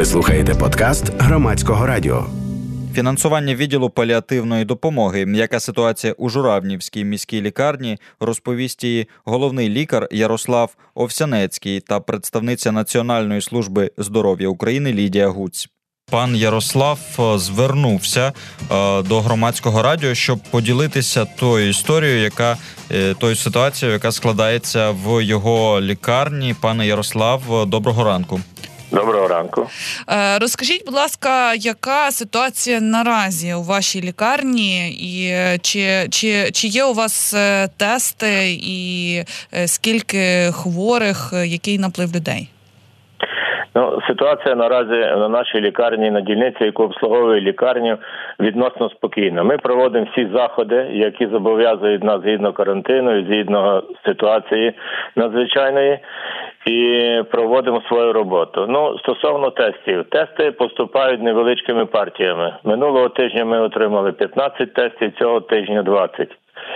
Ви слухаєте подкаст Громадського радіо. Фінансування відділу паліативної допомоги. Яка ситуація у Журавнівській міській лікарні, розповість її головний лікар Ярослав Овсянецький та представниця Національної служби здоров'я України Лідія Гуць. Пан Ярослав звернувся до Громадського радіо, щоб поділитися тою історією, тою ситуацією, яка складається в його лікарні. Пане Ярослав, доброго ранку. Доброго ранку. Розкажіть, будь ласка, яка ситуація наразі у вашій лікарні і чи є у вас тести і скільки хворих, який наплив людей? Ситуація наразі на нашій лікарні, на дільниці, яку обслуговує лікарню, відносно спокійна. Ми проводимо всі заходи, які зобов'язують нас згідно карантину, згідно ситуації надзвичайної, і проводимо свою роботу. Стосовно тестів. Тести поступають невеличкими партіями. Минулого тижня ми отримали 15 тестів, цього тижня 20.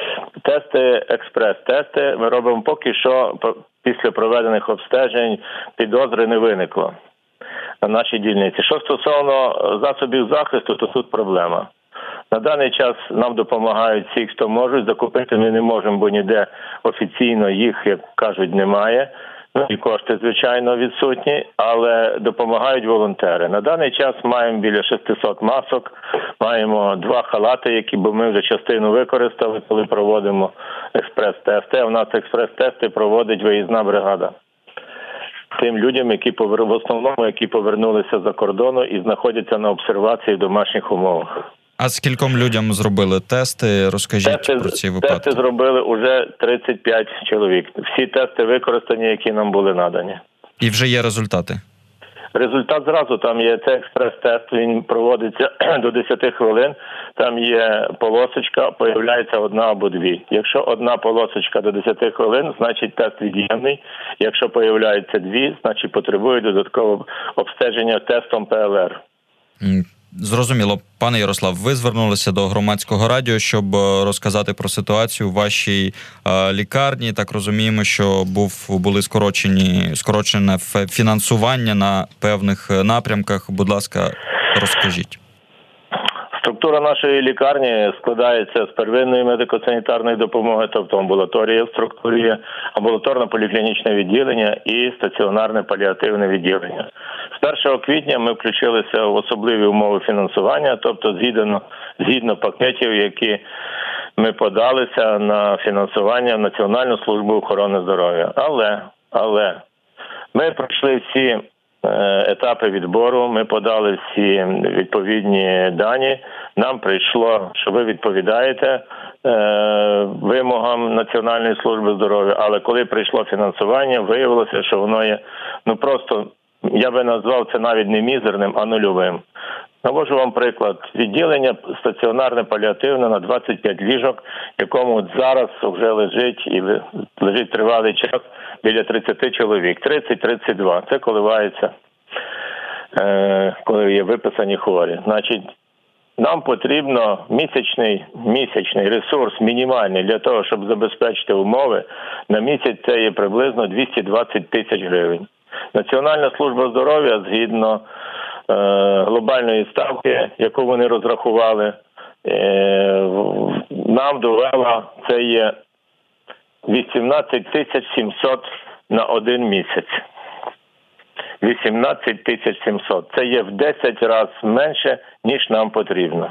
Тести, експрес-тести ми робимо поки що, після проведених обстежень підозри не виникло на нашій дільниці. Що стосовно засобів захисту, то тут проблема. На даний час нам допомагають всі, хто можуть. Закупити ми не можемо, бо ніде офіційно їх, як кажуть, немає. І кошти, звичайно, відсутні, але допомагають волонтери. На даний час маємо біля 600 масок, маємо 2 халати, бо ми вже частину використали, коли проводимо експрес-тести. У нас експрес-тести проводить виїзна бригада. Тим людям, в основному, які повернулися за кордону і знаходяться на обсервації в домашніх умовах. А скільком людям зробили тести? Розкажіть про ці випадки. Тести зробили уже 35 чоловік. Всі тести використані, які нам були надані. І вже є результати? Результат зразу. Там є цей експрес-тест, він проводиться до 10 хвилин. Там є полосочка, появляється 1 або 2. Якщо 1 полосочка до 10 хвилин, значить тест від'ємний. Якщо появляється 2, значить потребує додаткового обстеження тестом ПЛР. Зрозуміло. Пане Ярослав, ви звернулися до Громадського радіо, щоб розказати про ситуацію в вашій лікарні. Так розуміємо, що були скорочене фінансування на певних напрямках. Будь ласка, розкажіть. Структура нашої лікарні складається з первинної медико-санітарної допомоги, тобто амбулаторія в структурі є, амбулаторно-поліклінічне відділення і стаціонарне паліативне відділення. З 1 квітня ми включилися в особливі умови фінансування, тобто згідно пакетів, які ми подалися на фінансування в Національну службу охорони здоров'я. Але ми пройшли всі етапи відбору, ми подали всі відповідні дані. Нам прийшло, що ви відповідаєте вимогам Національної служби здоров'я, але коли прийшло фінансування, виявилося, що воно є, просто, я би назвав це навіть не мізерним, а нульовим. Навожу вам приклад. Відділення стаціонарне паліативне на 25 ліжок, якому зараз вже лежить тривалий час біля 30 чоловік. 30-32. Це коливається, коли є виписані хворі. Значить, нам потрібно місячний ресурс мінімальний для того, щоб забезпечити умови. На місяць це є приблизно 220 тисяч гривень. Національна служба здоров'я, згідно глобальної ставки, яку вони розрахували, нам довела, це є 18 700 на 1 місяць. 18 700. Це є в 10 разів менше, ніж нам потрібно.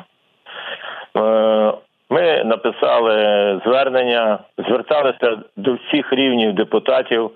Ми написали звернення, зверталися до всіх рівнів депутатів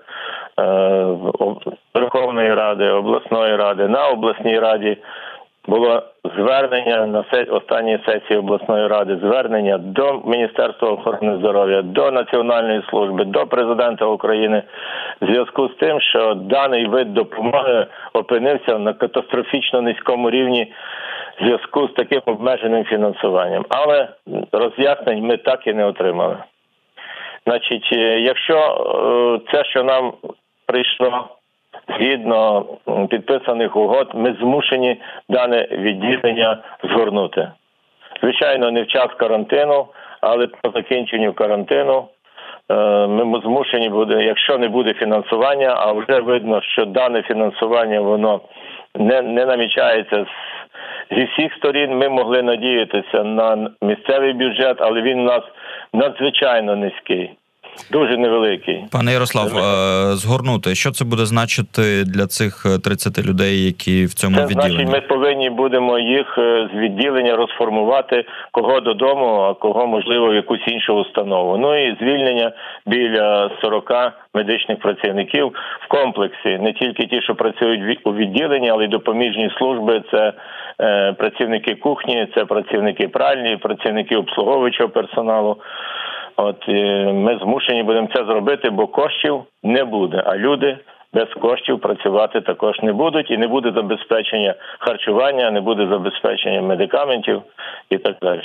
Верховної Ради, обласної ради. На обласній раді було звернення на останній сесії обласної ради, звернення до Міністерства охорони здоров'я, до Національної служби, до Президента України в зв'язку з тим, що даний вид допомоги опинився на катастрофічно низькому рівні в зв'язку з таким обмеженим фінансуванням. Але роз'яснень ми так і не отримали. Значить, якщо це, що нам прийшло згідно підписаних угод, ми змушені дане відділення згорнути. Звичайно, не в час карантину, але по закінченню карантину ми змушені буде, якщо не буде фінансування, а вже видно, що дане фінансування воно не намічається зі всіх сторін. Ми могли надіятися на місцевий бюджет, але він у нас надзвичайно низький. Дуже невеликий. Пане Ярослав, згорнути, що це буде значити для цих 30 людей, які в цьому відділенні? Це значить, ми повинні будемо їх з відділення розформувати, кого додому, а кого, можливо, в якусь іншу установу. Ну і звільнення біля 40 медичних працівників в комплексі. Не тільки ті, що працюють у відділенні, але й допоміжні служби. Це працівники кухні, це працівники пральні, працівники обслуговуючого персоналу. От ми змушені будемо це зробити, бо коштів не буде, а люди без коштів працювати також не будуть, і не буде забезпечення харчування, не буде забезпечення медикаментів і так далі.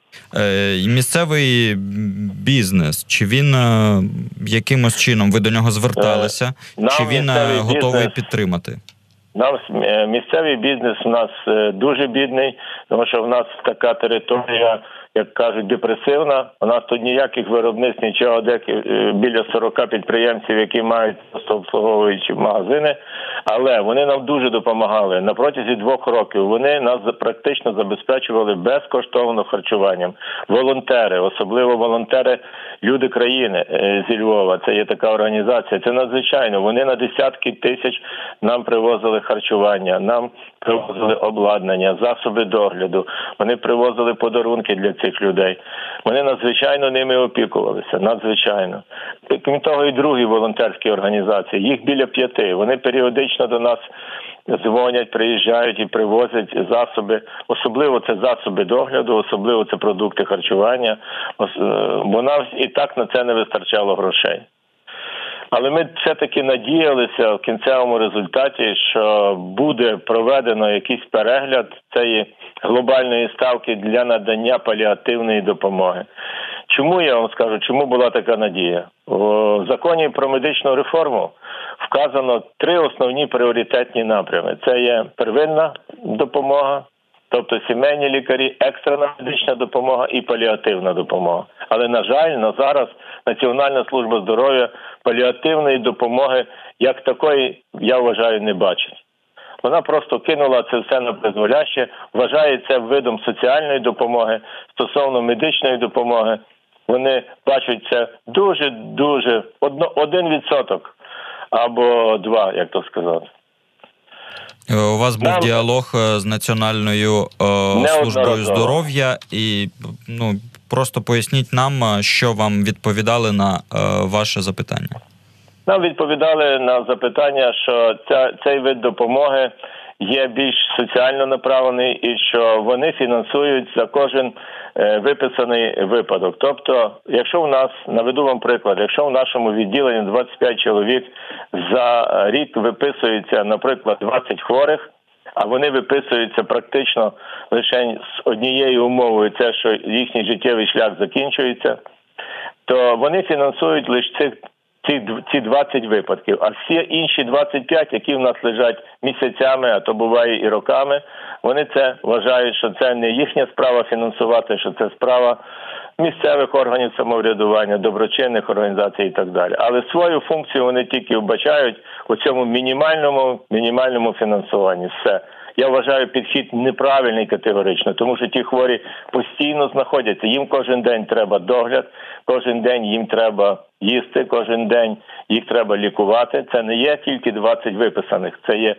Місцевий бізнес, чи він якимось чином, ви до нього зверталися, чи він готовий підтримати? Місцевий бізнес у нас дуже бідний, тому що в нас така територія, як кажуть, депресивна. У нас тут ніяких виробництв, нічого, біля 40 підприємців, які мають просто обслуговуючі магазини. Але вони нам дуже допомагали. На протязі 2 років вони нас практично забезпечували безкоштовно харчуванням. Волонтери, особливо волонтери «Люди країни» зі Львова. Це є така організація. Це надзвичайно. Вони на десятки тисяч нам привозили харчування, нам привозили обладнання, засоби догляду. Вони привозили подарунки для цих людей. Вони надзвичайно ними опікувалися, надзвичайно. Крім того, і другі волонтерські організації, їх біля 5. Вони періодично до нас дзвонять, приїжджають і привозять засоби. Особливо це засоби догляду, особливо це продукти харчування. Бо нам і так на це не вистачало грошей. Але ми все-таки надіялися в кінцевому результаті, що буде проведено якийсь перегляд цієї глобальної ставки для надання паліативної допомоги. Чому, я вам скажу, чому була така надія? В законі про медичну реформу вказано 3 основні пріоритетні напрями. Це є первинна допомога, тобто сімейні лікарі, екстрена медична допомога і паліативна допомога. Але, на жаль, на зараз Національна служба здоров'я паліативної допомоги як такої, я вважаю, не бачить. Вона просто кинула це все на призволяще, вважає це видом соціальної допомоги. Стосовно медичної допомоги, вони бачать це дуже-дуже, 1% або 2%, як то сказати. У вас був діалог з Національною службою здоров'я і просто поясніть нам, що вам відповідали на ваше запитання. Нам відповідали на запитання, що цей вид допомоги є більш соціально направлений і що вони фінансують за кожен виписаний випадок. Тобто, якщо в нас, наведу вам приклад, якщо в нашому відділенні 25 чоловік за рік виписується, наприклад, 20 хворих, а вони виписуються практично лише з однією умовою, це що їхній життєвий шлях закінчується, то вони фінансують лише ці 20 випадків. А всі інші 25, які в нас лежать місяцями, а то буває і роками, вони це вважають, що це не їхня справа фінансувати, що це справа місцевих органів самоврядування, доброчинних організацій і так далі. Але свою функцію вони тільки вбачають у цьому мінімальному фінансуванні. Все. Я вважаю підхід неправильний категорично, тому що ті хворі постійно знаходяться. Їм кожен день треба догляд, кожен день їм треба їсти, кожен день їх треба лікувати. Це не є тільки 20 виписаних, це є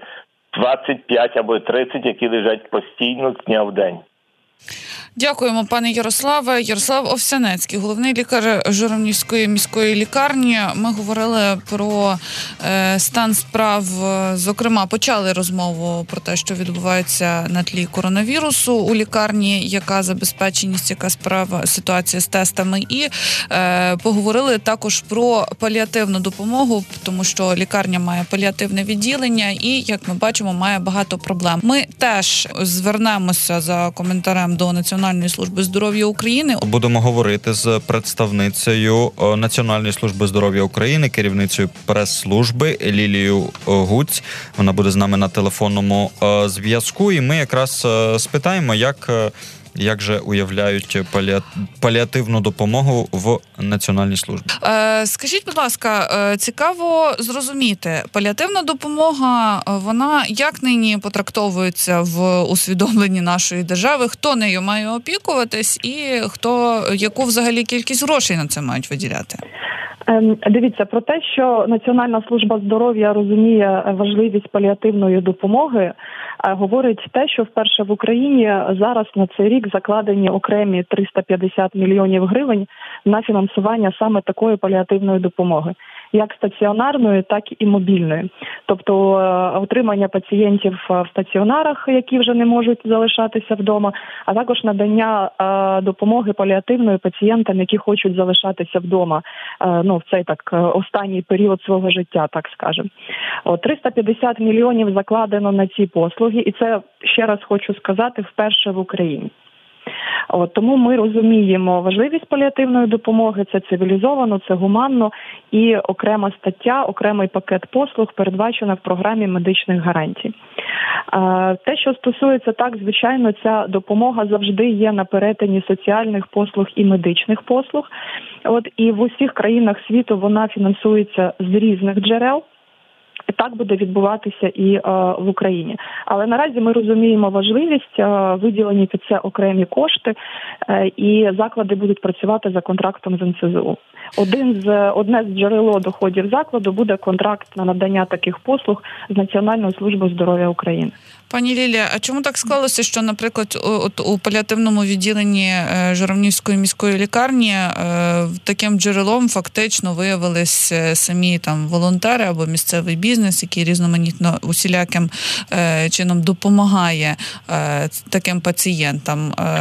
25 або 30, які лежать постійно з дня в день. Дякуємо, пане Ярославе. Ярослав Овсянецький, головний лікар Журавнівської міської лікарні. Ми говорили про стан справ, зокрема, почали розмову про те, що відбувається на тлі коронавірусу у лікарні, яка забезпеченість, яка ситуація з тестами. І поговорили також про паліативну допомогу, тому що лікарня має паліативне відділення і, як ми бачимо, має багато проблем. Ми теж звернемося за коментарем до Національної служби здоров'я України. Будемо говорити з представницею Національної служби здоров'я України, керівницею прес-служби Лілією Гуць. Вона буде з нами на телефонному зв'язку. І ми якраз спитаємо, як Як же уявляють паліативну допомогу в Національній службі? Скажіть, будь ласка, цікаво зрозуміти, паліативна допомога, вона як нині потрактовується в усвідомленні нашої держави? Хто нею має опікуватись і яку взагалі кількість грошей на це мають виділяти? Дивіться, про те, що Національна служба здоров'я розуміє важливість паліативної допомоги, говорить те, що вперше в Україні зараз на цей рік закладені окремі 350 мільйонів гривень на фінансування саме такої паліативної допомоги, як стаціонарної, так і мобільної. Тобто отримання пацієнтів в стаціонарах, які вже не можуть залишатися вдома, а також надання допомоги паліативної пацієнтам, які хочуть залишатися вдома, в цей останній період свого життя, так скажемо. 350 мільйонів закладено на ці послуги, і це, ще раз хочу сказати, вперше в Україні. Тому ми розуміємо важливість паліативної допомоги, це цивілізовано, це гуманно, і окрема стаття, окремий пакет послуг передбачено в програмі медичних гарантій. Те, що стосується, так, звичайно, ця допомога завжди є на перетині соціальних послуг і медичних послуг. І в усіх країнах світу вона фінансується з різних джерел. Так буде відбуватися і в Україні. Але наразі ми розуміємо важливість, виділені під це окремі кошти, і заклади будуть працювати за контрактом з НСЗУ. Одне з джерело доходів закладу буде контракт на надання таких послуг з Національною службою здоров'я України. Пані Лілія, а чому так склалося, що, наприклад, у паліативному відділенні Журавнівської міської лікарні таким джерелом фактично виявились самі волонтери або місцевий бізнес, який різноманітно усіляким чином допомагає таким пацієнтам?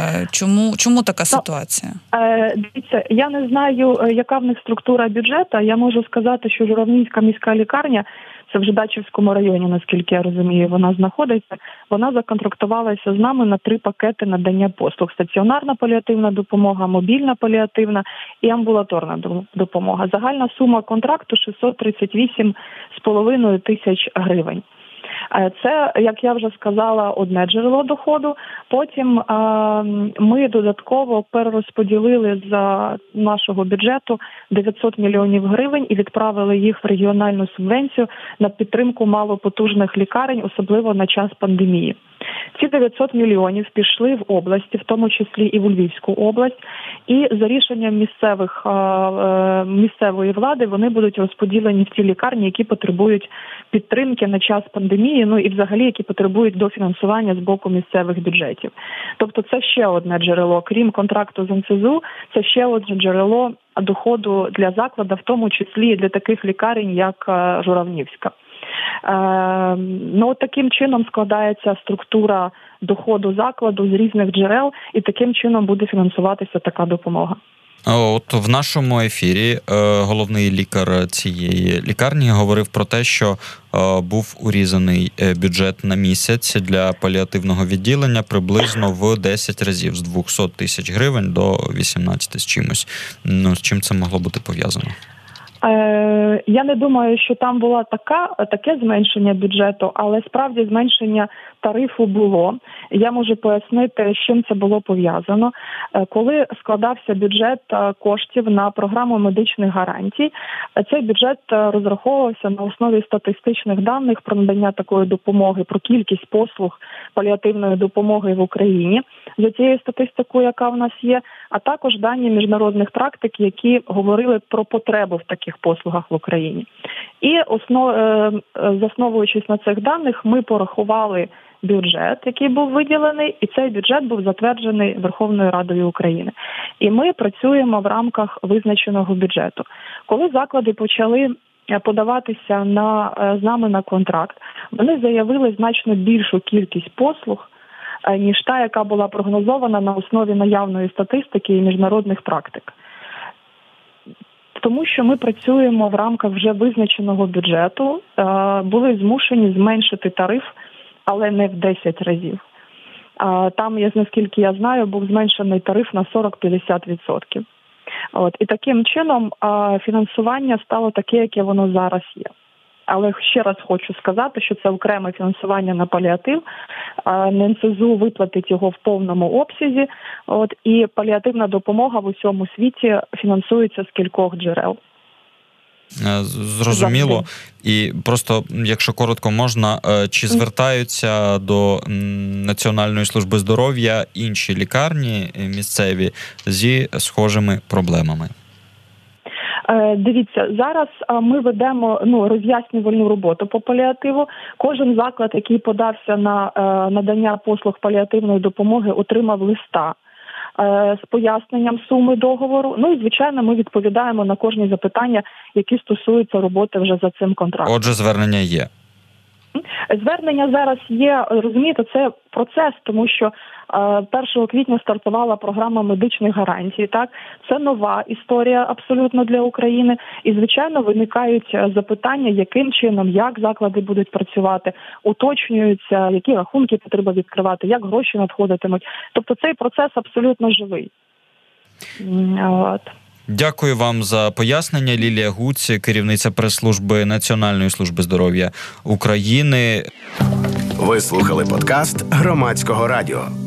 Чому така ситуація? Дивіться, я не знаю, яка в них структура бюджету. Я можу сказати, що Журавнівська міська лікарня, це в Жидачівському районі, наскільки я розумію, вона знаходиться, вона законтрактувалася з нами на 3 пакети надання послуг. Стаціонарна паліативна допомога, мобільна паліативна і амбулаторна допомога. Загальна сума контракту 638,5 тисяч гривень. Це, як я вже сказала, одне джерело доходу. Потім ми додатково перерозподілили з нашого бюджету 900 мільйонів гривень і відправили їх в регіональну субвенцію на підтримку малопотужних лікарень, особливо на час пандемії. Ці 900 мільйонів пішли в області, в тому числі і в Львівську область, і за рішенням місцевої влади вони будуть розподілені в ті лікарні, які потребують підтримки на час пандемії, і взагалі, які потребують дофінансування з боку місцевих бюджетів. Тобто це ще одне джерело, крім контракту з НСЗУ, це ще одне джерело доходу для закладу, в тому числі і для таких лікарень, як Журавнівська. Таким чином складається структура доходу закладу з різних джерел, і таким чином буде фінансуватися така допомога. В нашому ефірі головний лікар цієї лікарні говорив про те, що був урізаний бюджет на місяць для паліативного відділення приблизно в 10 разів, з 200 тисяч гривень до 18 з чимось. З чим це могло бути пов'язано? Я не думаю, що там було таке зменшення бюджету, але справді зменшення тарифу було. Я можу пояснити, з чим це було пов'язано. Коли складався бюджет коштів на програму медичних гарантій, цей бюджет розраховувався на основі статистичних даних про надання такої допомоги, про кількість послуг паліативної допомоги в Україні, за цією статистикою, яка в нас є, а також дані міжнародних практик, які говорили про потребу в таких послугах в Україні. І засновуючись на цих даних, ми порахували бюджет, який був виділений, і цей бюджет був затверджений Верховною Радою України. І ми працюємо в рамках визначеного бюджету. Коли заклади почали подаватися з нами на контракт, вони заявили значно більшу кількість послуг, ніж та, яка була прогнозована на основі наявної статистики і міжнародних практик. Тому що ми працюємо в рамках вже визначеного бюджету, були змушені зменшити тариф, але не в 10 разів. Там, наскільки я знаю, був зменшений тариф на 40-50%. І таким чином фінансування стало таке, яке воно зараз є. Але ще раз хочу сказати, що це окреме фінансування на паліатив, НСЗУ виплатить його в повному обсязі. І паліативна допомога в усьому світі фінансується з кількох джерел. Зрозуміло. І просто, якщо коротко можна, чи звертаються до Національної служби здоров'я інші лікарні місцеві зі схожими проблемами? Дивіться, зараз ми ведемо роз'яснювальну роботу по паліативу. Кожен заклад, який подався на надання послуг паліативної допомоги, отримав листа з поясненням суми договору. І, звичайно, ми відповідаємо на кожне запитання, які стосуються роботи вже за цим контрактом. Отже, звернення є. Звернення зараз є, розумієте, це процес, тому що 1 квітня стартувала програма медичних гарантій. Так, це нова історія абсолютно для України. І, звичайно, виникають запитання, яким чином, як заклади будуть працювати, уточнюються, які рахунки треба відкривати, як гроші надходитимуть. Тобто цей процес абсолютно живий. Дякую вам за пояснення. Лілія Гуць, керівниця прес-служби Національної служби здоров'я України. Ви слухали подкаст Громадського радіо.